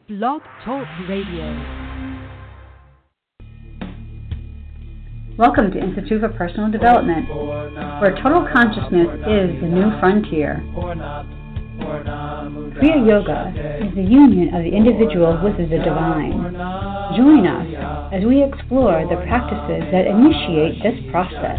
Blog Talk Radio. Welcome to Institute for Personal Development, where total consciousness is the new frontier. Kriya Yoga is the union of the individual with the divine. Join us as we explore the practices that initiate this process.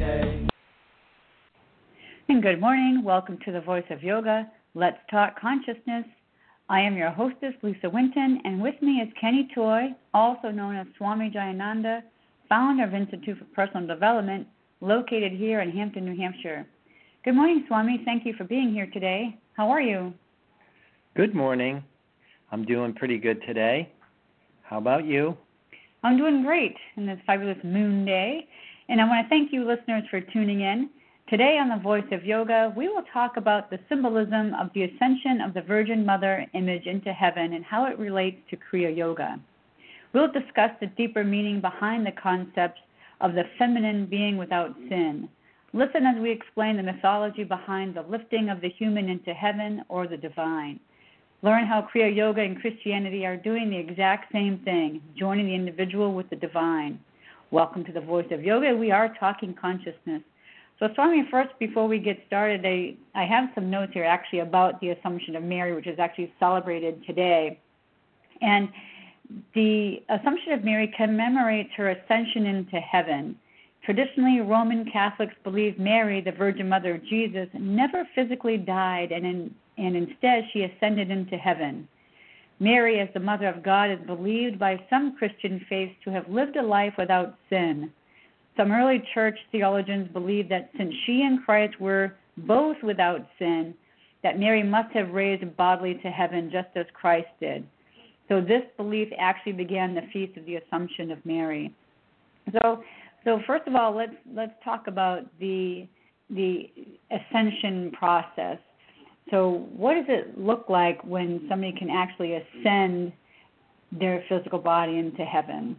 And good morning. Welcome to the Voice of Yoga. Let's Talk Consciousness. I am your hostess, Lisa Winton, and with me is Kenny Toy, also known as Swami Jayananda, founder of Institute for Personal Development, located here in Hampton, New Hampshire. Good morning, Swami. Thank you for being here today. How are you? Good morning. I'm doing pretty good today. How about you? I'm doing great in this fabulous moon day, and I want to thank you, listeners, for tuning in. Today on the Voice of Yoga, we will talk about the symbolism of the ascension of the Virgin Mother image into heaven and how it relates to Kriya Yoga. We'll discuss the deeper meaning behind the concept of the feminine being without sin. Listen as we explain the mythology behind the lifting of the human into heaven or the divine. Learn how Kriya Yoga and Christianity are doing the exact same thing, joining the individual with the divine. Welcome to the Voice of Yoga. We are talking consciousness. So, Swami, first, before we get started, I have some notes here actually about the Assumption of Mary, which is actually celebrated today. And the Assumption of Mary commemorates her ascension into heaven. Traditionally, Roman Catholics believe Mary, the Virgin Mother of Jesus, never physically died, and instead she ascended into heaven. Mary, as the Mother of God, is believed by some Christian faiths to have lived a life without sin. Some early church theologians believed that since she and Christ were both without sin, that Mary must have raised bodily to heaven just as Christ did. So this belief actually began the Feast of the Assumption of Mary. So first of all, let's talk about the ascension process. So what does it look like when somebody can actually ascend their physical body into heaven?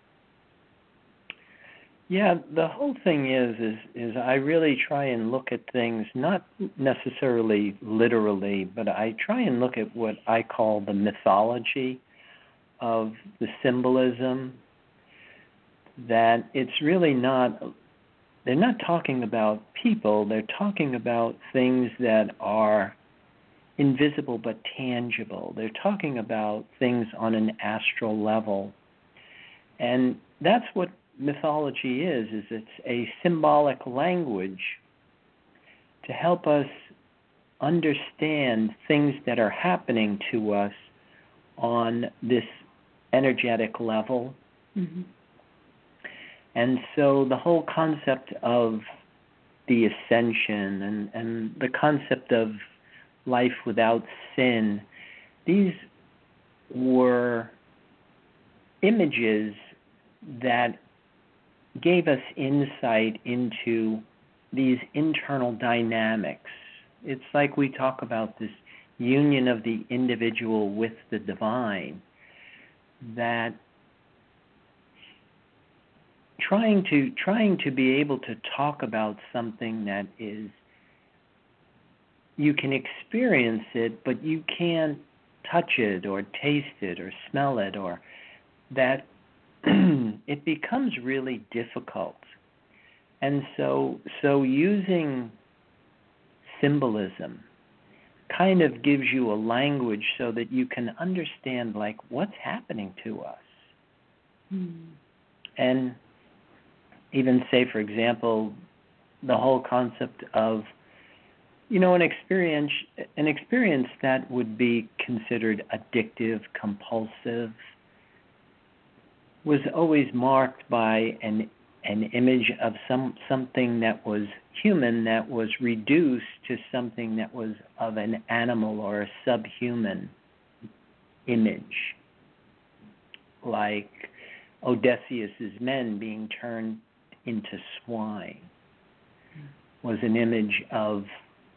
Yeah, the whole thing is I really try and look at things not necessarily literally, but I try and look at what I call the mythology of the symbolism, that it's really they're not talking about people, they're talking about things that are invisible but tangible. They're talking about things on an astral level. And that's what mythology is it's a symbolic language to help us understand things that are happening to us on this energetic level. Mm-hmm. And so the whole concept of the ascension and the concept of life without sin, these were images that gave us insight into these internal dynamics. It's like we talk about this union of the individual with the divine, that trying to be able to talk about something that is, you can experience it, but you can't touch it or taste it or smell it, or that it becomes really difficult. And so using symbolism kind of gives you a language so that you can understand, like, what's happening to us. And even say, for example, the whole concept of, an experience that would be considered addictive, compulsive, was always marked by an image of something that was human that was reduced to something that was of an animal or a subhuman image, like Odysseus's men being turned into swine was an image of,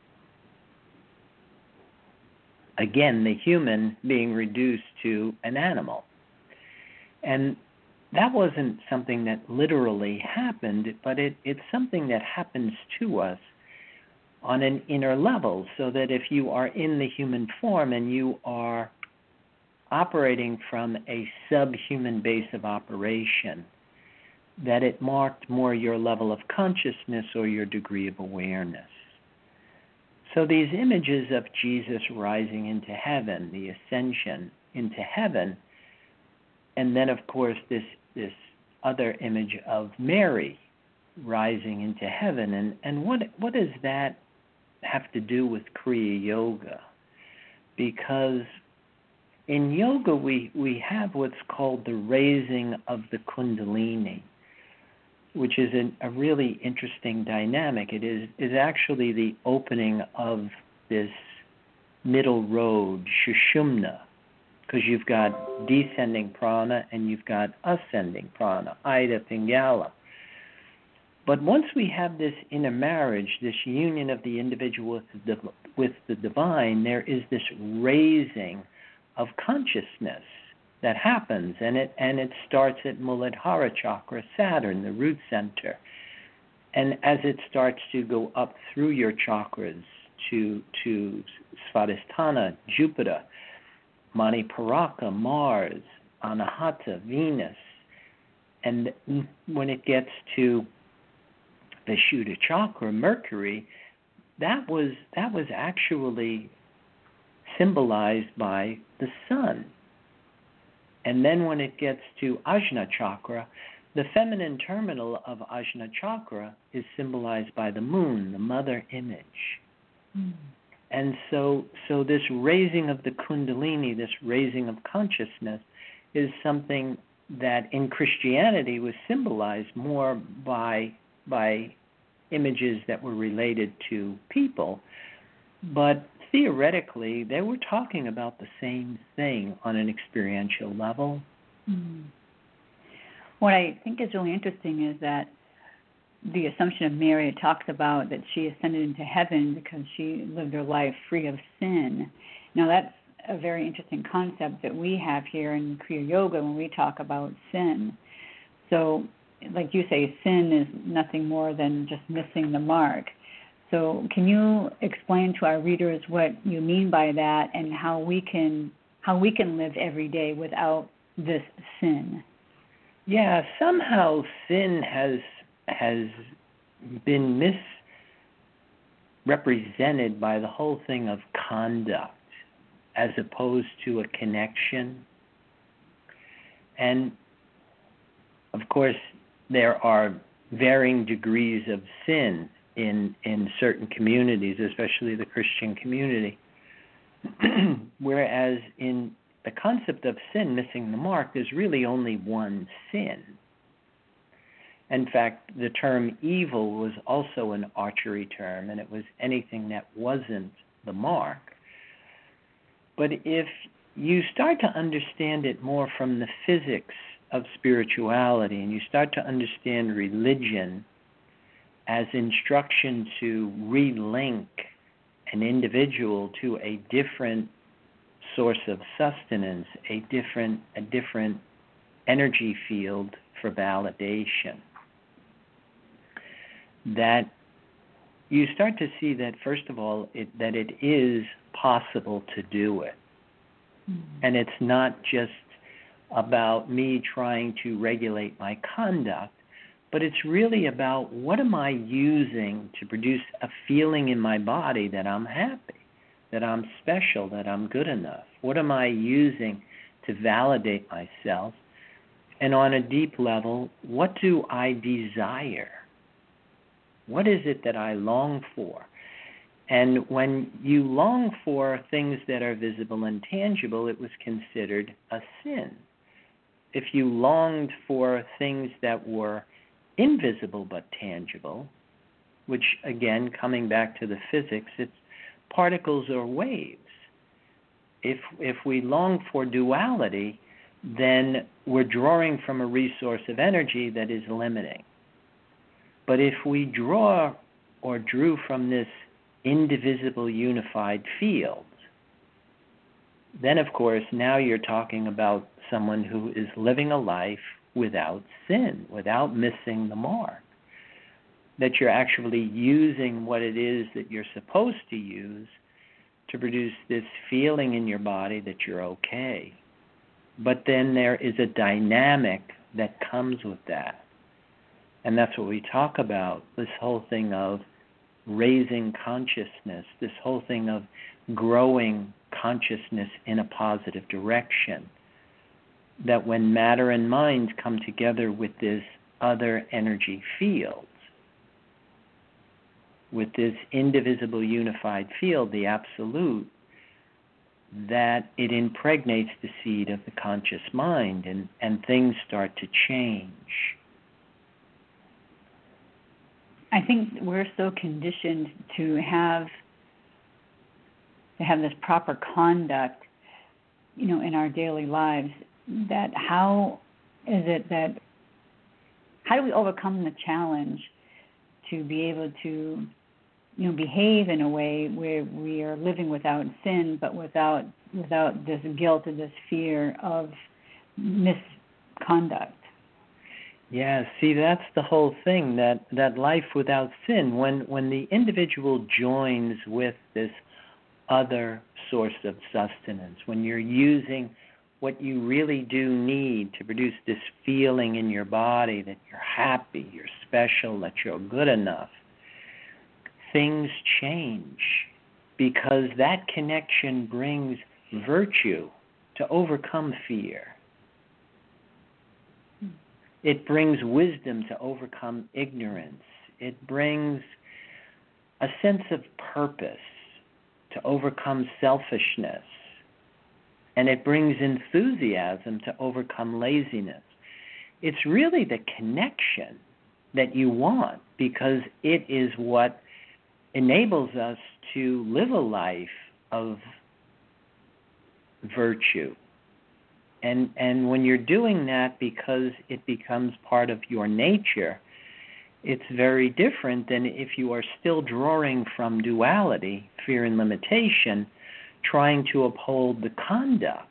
again, the human being reduced to an animal. And that wasn't something that literally happened, but it's something that happens to us on an inner level, so that if you are in the human form and you are operating from a subhuman base of operation, that it marked more your level of consciousness or your degree of awareness. So these images of Jesus rising into heaven, the ascension into heaven, and then of course this other image of Mary rising into heaven, and what does that have to do with Kriya Yoga? Because in yoga we have what's called the raising of the Kundalini, which is a really interesting dynamic. It is actually the opening of this middle road, Sushumna, because you've got descending prana and you've got ascending prana, Ida, Pingala. But once we have this intermarriage, this union of the individual with the divine, there is this raising of consciousness that happens, and it starts at Muladhara Chakra, Saturn, the root center. And as it starts to go up through your chakras to Svadhisthana, Jupiter, Maniparaka, Mars, Anahata, Venus, and when it gets to the Vishuddha Chakra, Mercury, that was actually symbolized by the sun. And then when it gets to Ajna Chakra, the feminine terminal of Ajna Chakra is symbolized by the moon, the mother image. Mm. And so this raising of the Kundalini, this raising of consciousness, is something that in Christianity was symbolized more by images that were related to people. But theoretically, they were talking about the same thing on an experiential level. Mm. What I think is really interesting is that the Assumption of Mary talks about that she ascended into heaven because she lived her life free of sin. Now, that's a very interesting concept that we have here in Kriya Yoga when we talk about sin. So, like you say, sin is nothing more than just missing the mark. So can you explain to our readers what you mean by that and how we can live every day without this sin? Yeah, somehow sin has been misrepresented by the whole thing of conduct as opposed to a connection. And of course, there are varying degrees of sin in certain communities, especially the Christian community. Whereas in the concept of sin, missing the mark, there's really only one sin. In fact, the term evil was also an archery term, and it was anything that wasn't the mark. But if you start to understand it more from the physics of spirituality, and you start to understand religion as instruction to relink an individual to a different source of sustenance, a different energy field for validation, that you start to see that, first of all, that it is possible to do it. Mm-hmm. And it's not just about me trying to regulate my conduct, but it's really about what am I using to produce a feeling in my body that I'm happy, that I'm special, that I'm good enough? What am I using to validate myself? And on a deep level, what do I desire? What is it that I long for? And when you long for things that are visible and tangible, it was considered a sin. If you longed for things that were invisible but tangible, which again, coming back to the physics, it's particles or waves. If we long for duality, then we're drawing from a resource of energy that is limiting. But if we draw or drew from this indivisible unified field, then of course now you're talking about someone who is living a life without sin, without missing the mark, that you're actually using what it is that you're supposed to use to produce this feeling in your body that you're okay, But then there is a dynamic that comes with that. And that's what we talk about, this whole thing of raising consciousness, this whole thing of growing consciousness in a positive direction. That when matter and mind come together with this other energy field, with this indivisible unified field, the absolute, that it impregnates the seed of the conscious mind, and things start to change. I think we're so conditioned to have this proper conduct, in our daily lives, that how do we overcome the challenge to be able to behave in a way where we are living without sin, but without this guilt and this fear of misconduct. Yeah, see, that's the whole thing, that life without sin, when the individual joins with this other source of sustenance, when you're using what you really do need to produce this feeling in your body that you're happy, you're special, that you're good enough, things change, because that connection brings virtue to overcome fear. It brings wisdom to overcome ignorance. It brings a sense of purpose to overcome selfishness. And it brings enthusiasm to overcome laziness. It's really the connection that you want, because it is what enables us to live a life of virtue. And when you're doing that because it becomes part of your nature, it's very different than if you are still drawing from duality, fear and limitation, trying to uphold the conduct.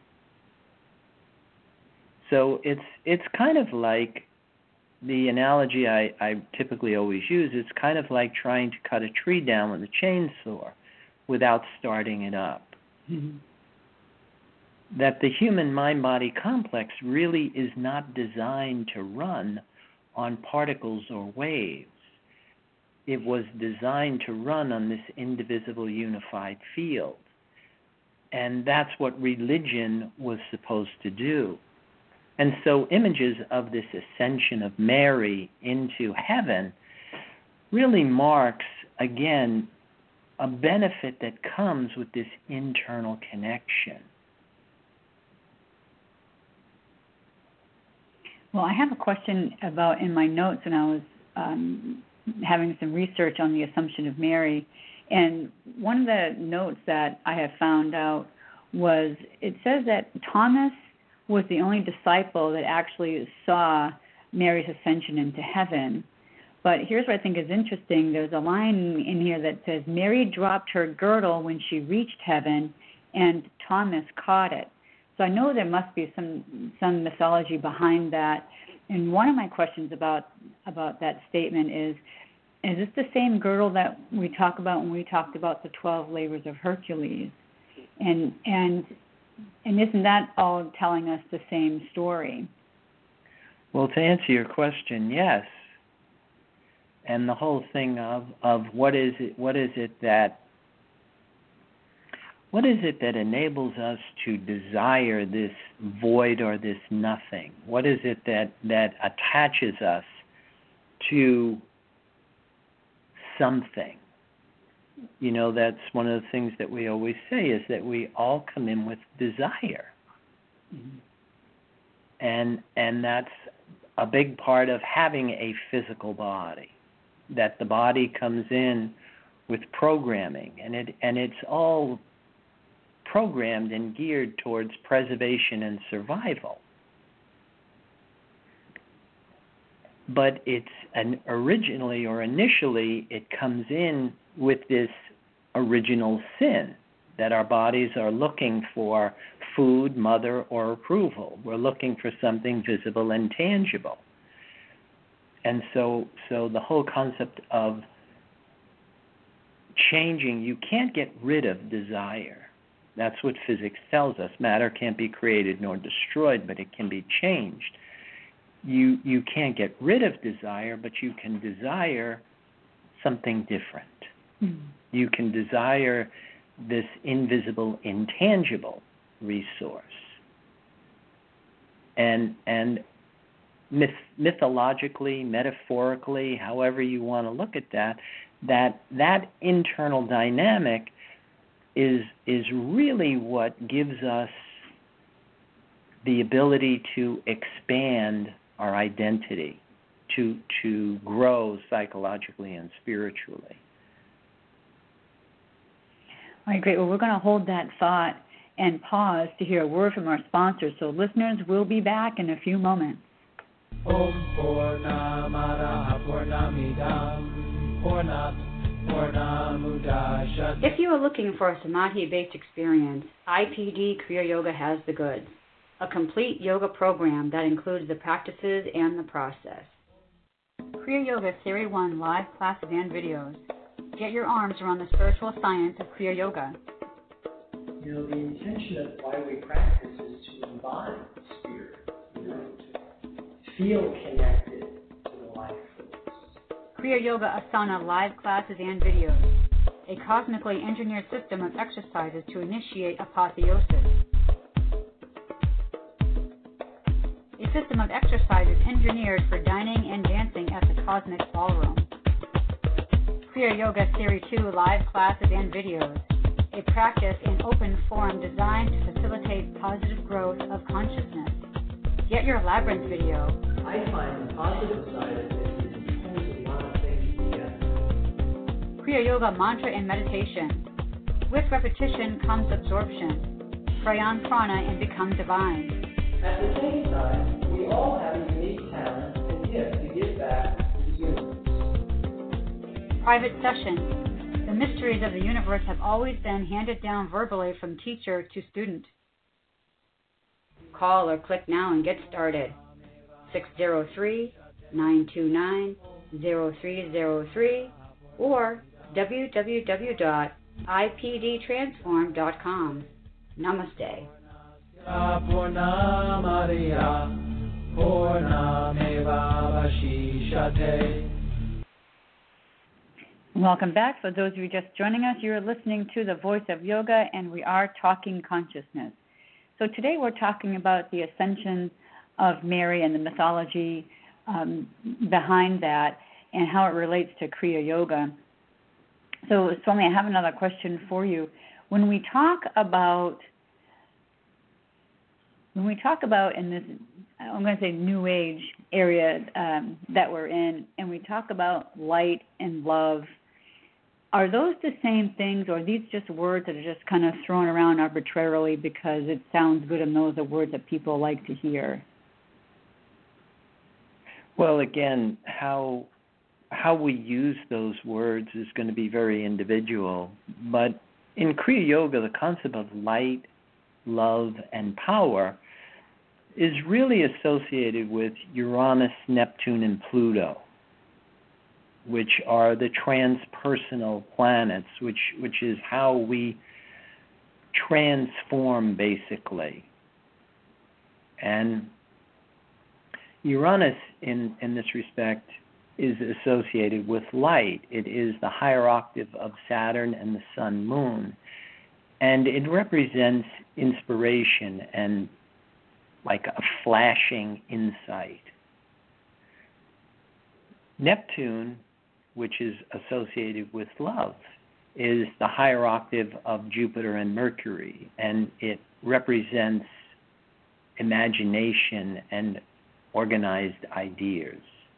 So it's kind of like the analogy I typically always use. It's kind of like trying to cut a tree down with a chainsaw without starting it up. Mm-hmm. That the human mind-body complex really is not designed to run on particles or waves. It was designed to run on this indivisible unified field. And that's what religion was supposed to do. And so images of this ascension of Mary into heaven really marks, again, a benefit that comes with this internal connection. Well, I have a question about, in my notes, when I was having some research on the Assumption of Mary, and one of the notes that I have found out was, it says that Thomas was the only disciple that actually saw Mary's ascension into heaven. But here's what I think is interesting. There's a line in here that says, Mary dropped her girdle when she reached heaven, and Thomas caught it. So I know there must be some mythology behind that. And one of my questions about that statement is this the same girdle that we talk about when we talked about the 12 labors of Hercules? And isn't that all telling us the same story? Well, to answer your question, yes. And the whole thing of what is it that enables us to desire this void or this nothing? What is it that attaches us to something? That's one of the things that we always say, is that we all come in with desire. Mm-hmm. And that's a big part of having a physical body, that the body comes in with programming, and it's all programmed and geared towards preservation and survival. But initially it comes in with this original sin, that our bodies are looking for food, mother, or approval. We're looking for something visible and tangible. And so the whole concept of changing, you can't get rid of desire. That's what physics tells us. Matter can't be created nor destroyed, but it can be changed. You can't get rid of desire, but you can desire something different. You can desire this invisible, intangible resource. And mythologically, metaphorically, however you want to look at that internal dynamic is really what gives us the ability to expand our identity, to grow psychologically and spiritually. All right, great. Well, we're going to hold that thought and pause to hear a word from our sponsors. So listeners, we'll be back in a few moments. Om Purnamada Purnamidam Purnat Purnamudachat. If you are looking for a Samadhi-based experience, IPD Kriya Yoga has the goods. A complete yoga program that includes the practices and the process. Kriya Yoga Theory 1 live classes and videos. Get your arms around the spiritual science of Kriya Yoga. You know, the intention of why we practice is to embody the spirit, to feel connected to the life force. Kriya Yoga Asana live classes and videos. A cosmically engineered system of exercises to initiate apotheosis. A system of exercises engineered for dining and dancing at the Cosmic Ballroom. Kriya Yoga Theory 2 live classes and videos. A practice in open forum designed to facilitate positive growth of consciousness. Get your Labyrinth video. I find the positive side of this is it pulls a lot of things together. Kriya Yoga Mantra and Meditation. With repetition comes absorption. Pray on prana and become divine. At the same time, we all have a unique talent and gift to give back to the universe. Private sessions. The mysteries of the universe have always been handed down verbally from teacher to student. Call or click now and get started. 603-929-0303 or www.ipdtransform.com. Namaste. Purnamariya Purnameva Vashishate. Welcome back. For those of you just joining us, you're listening to The Voice of Yoga, and we are talking consciousness. So today we're talking about the ascension of Mary and the mythology behind that and how it relates to Kriya Yoga. So, Swami, I have another question for you. When we talk about in this, I'm going to say New Age area that we're in, and we talk about light and love, are those the same things, or are these just words that are just kind of thrown around arbitrarily because it sounds good and those are words that people like to hear? Well, again, how we use those words is going to be very individual. But in Kriya Yoga, the concept of light, love, and power is really associated with Uranus, Neptune, and Pluto, which are the transpersonal planets, which is how we transform, basically. And Uranus, in this respect, is associated with light. It is the higher octave of Saturn and the Sun, Moon. And it represents inspiration and like a flashing insight. Neptune, which is associated with love, is the higher octave of Jupiter and Mercury, and it represents imagination and organized ideas.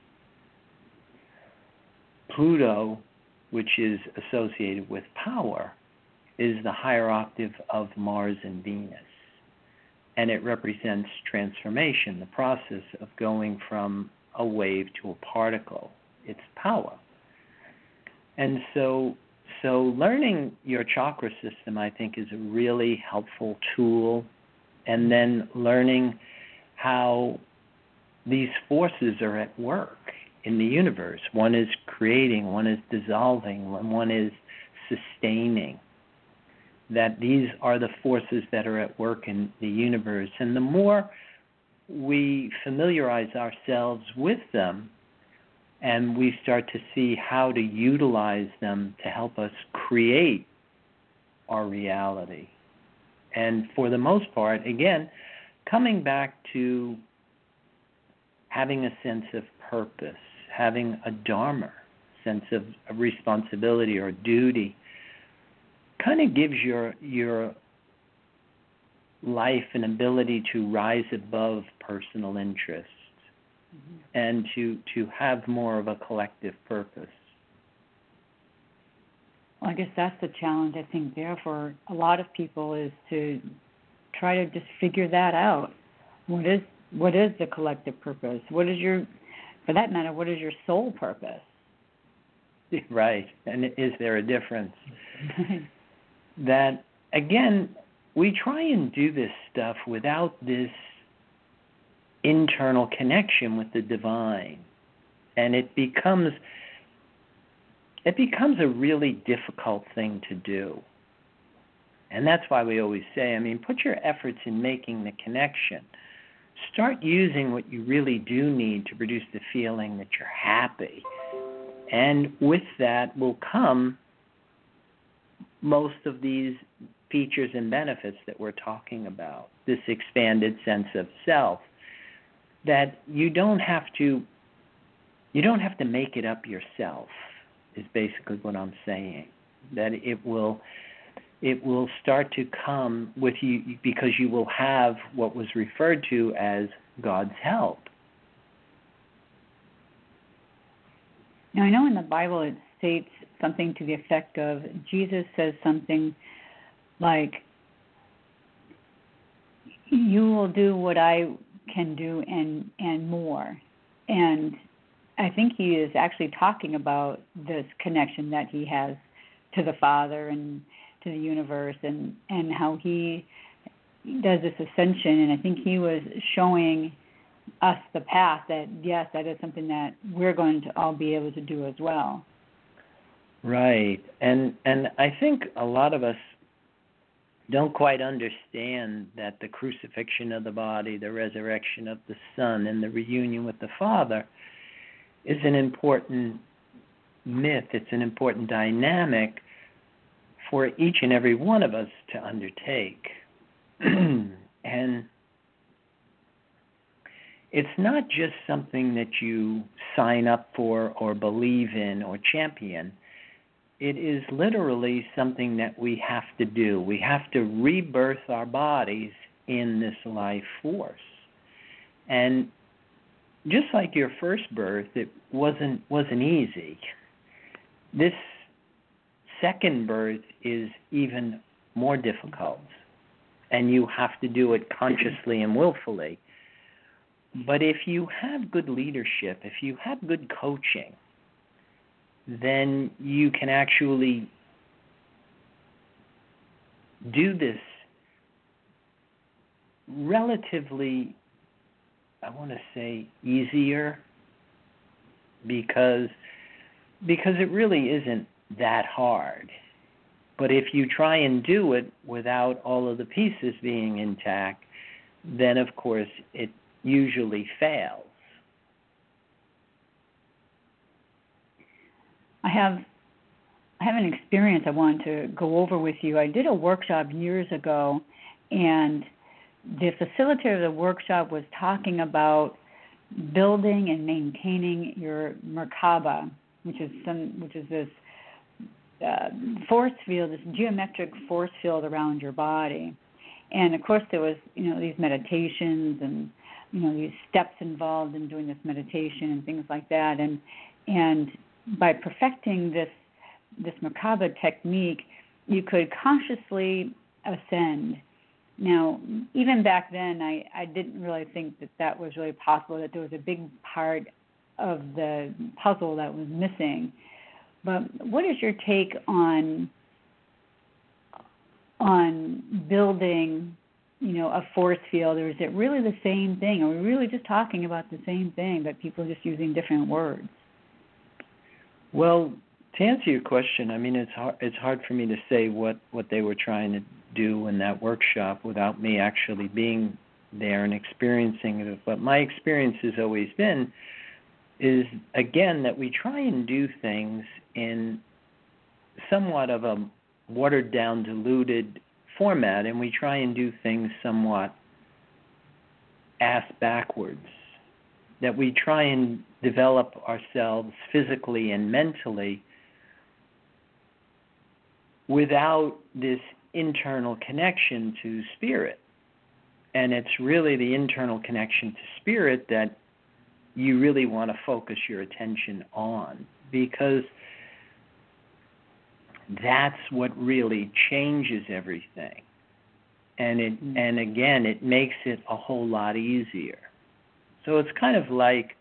Pluto, which is associated with power, is the higher octave of Mars and Venus, and it represents transformation, the process of going from a wave to a particle. It's power. And so learning your chakra system, I think, is a really helpful tool, and then learning how these forces are at work in the universe. One is creating, one is dissolving, and one is sustaining. that these are the forces that are at work in the universe. And the more we familiarize ourselves with them and we start to see how to utilize them to help us create our reality. And for the most part, again, coming back to having a sense of purpose, having a dharma, sense of responsibility or duty, kind of gives your life an ability to rise above personal interests and to have more of a collective purpose. Well, I guess that's the challenge, I think, there for a lot of people, is to try to just figure that out. What is the collective purpose? What is for that matter, what is your soul purpose? Right. And is there a difference? That, again, we try and do this stuff without this internal connection with the divine. And it becomes a really difficult thing to do. And that's why we always say, put your efforts in making the connection. Start using what you really do need to produce the feeling that you're happy. And with that will come most of these features and benefits that we're talking about, this expanded sense of self, that you don't have to make it up yourself, is basically what I'm saying. That it will start to come with you because you will have what was referred to as God's help. Now, I know in the Bible it states something to the effect of, Jesus says something like, you will do what I can do and more. And I think he is actually talking about this connection that he has to the Father and to the universe, and how he does this ascension. And I think he was showing us the path that, yes, that is something that we're going to all be able to do as well. Right. And I think a lot of us don't quite understand that the crucifixion of the body, the resurrection of the Son, and the reunion with the Father is an important myth. It's an important dynamic for each and every one of us to undertake. And it's not just something that you sign up for or believe in or champion. It is literally something that we have to do. We have to rebirth our bodies in this life force. And just like your first birth, it wasn't easy. This second birth is even more difficult, and you have to do it consciously and willfully. But if you have good leadership, if you have good coaching, then you can actually do this relatively, I want to say, easier, because it really isn't that hard. But if you try and do it without all of the pieces being intact, then of course it usually fails. I have an experience I want to go over with you. I did a workshop years ago, and the facilitator of the workshop was talking about building and maintaining your Merkaba, which is this force field, this geometric force field around your body. And of course there was, these meditations and, these steps involved in doing this meditation and things like that. And by perfecting this Merkaba technique, you could consciously ascend. Now, even back then, I didn't really think that was really possible, that there was a big part of the puzzle that was missing. But what is your take on building, a force field, or is it really the same thing? Are we really just talking about the same thing, but people are just using different words? Well, To answer your question, I mean, it's hard for me to say what they were trying to do in that workshop without me actually being there and experiencing it. But my experience has always been is, again, that we try and do things in somewhat of a watered-down, diluted format, and we try and do things somewhat ass backwards, that we try and develop ourselves physically and mentally without this internal connection to spirit. And it's really the internal connection to spirit that you really want to focus your attention on, because that's what really changes everything. And again, it makes it a whole lot easier. So it's kind of like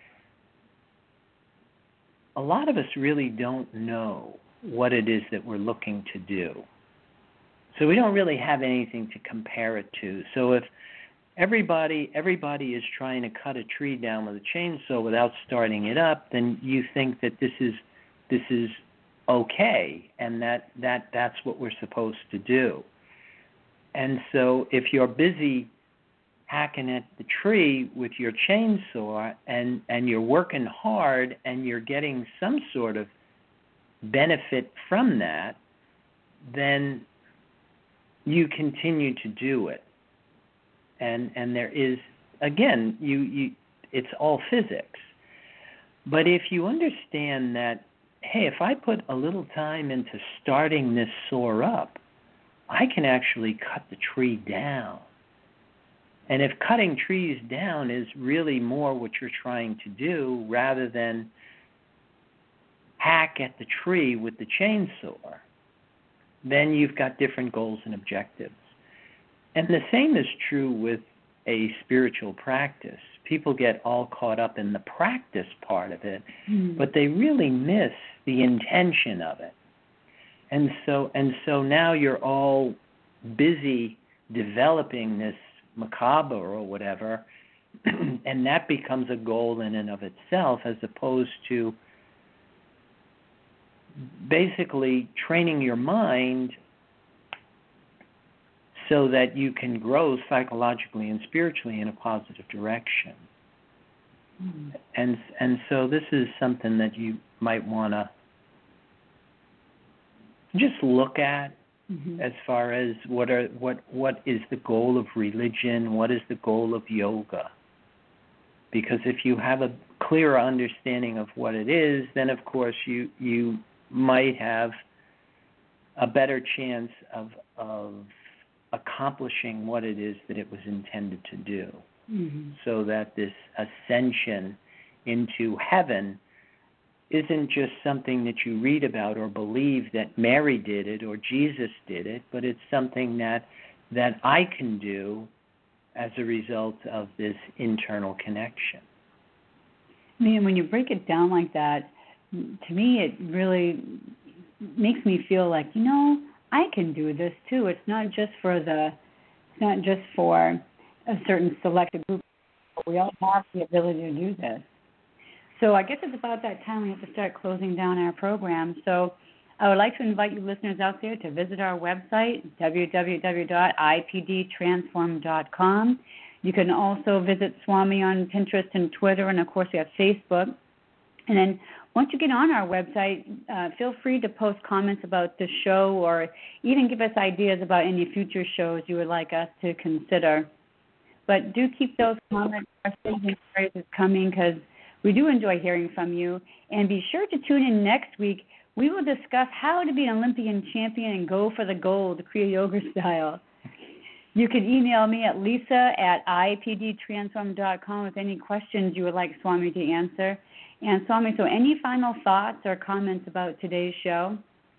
a lot of us really don't know what it is that we're looking to do. So we don't really have anything to compare it to. So if everybody is trying to cut a tree down with a chainsaw without starting it up, then you think that this is okay, and that's what we're supposed to do. And so if you're busy hacking at the tree with your chainsaw and you're working hard and you're getting some sort of benefit from that, then you continue to do it. And there is, again, it's all physics. But if you understand that, hey, if I put a little time into starting this saw up, I can actually cut the tree down. And if cutting trees down is really more what you're trying to do rather than hack at the tree with the chainsaw, then you've got different goals and objectives. And the same is true with a spiritual practice. People get all caught up in the practice part of it, but they really miss the intention of it. And so now you're all busy developing this macabre or whatever, and that becomes a goal in and of itself, as opposed to basically training your mind so that you can grow psychologically and spiritually in a positive direction. And so this is something that you might want to just look at as far as what is the goal of religion, what is the goal of yoga. Because if you have a clearer understanding of what it is, then of course you might have a better chance of accomplishing what it is that it was intended to do. So that this ascension into heaven isn't just something that you read about or believe that Mary did it or Jesus did it, but it's something that I can do as a result of this internal connection. I mean, when you break it down like that, to me it really makes me feel like, I can do this too. It's not just for a certain selected group. We all have the ability to do this. So I guess it's about that time we have to start closing down our program. So I would like to invite you listeners out there to visit our website, www.ipdtransform.com. You can also visit Swami on Pinterest and Twitter, and of course we have Facebook. And then once you get on our website, feel free to post comments about the show or even give us ideas about any future shows you would like us to consider. But do keep those comments, questions, and phrases coming, because we do enjoy hearing from you. And be sure to tune in next week. We will discuss how to be an Olympian champion and go for the gold, Kriya Yoga style. You can email me at lisa@ipdtransform.com with any questions you would like Swami to answer. And Swami, so any final thoughts or comments about today's show?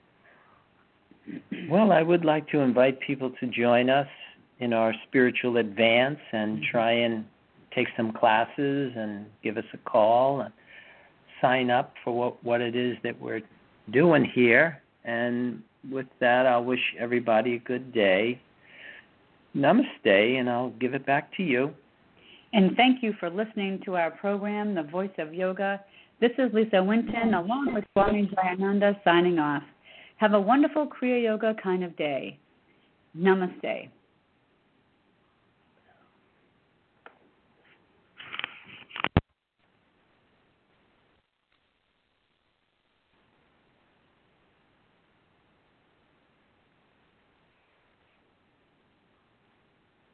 Well, I would like to invite people to join us in our spiritual advance and try and take some classes and give us a call and sign up for what it is that we're doing here. And with that, I'll wish everybody a good day. Namaste, and I'll give it back to you. And thank you for listening to our program, The Voice of Yoga. This is Lisa Winton along with Swami Jayananda signing off. Have a wonderful Kriya Yoga kind of day. Namaste.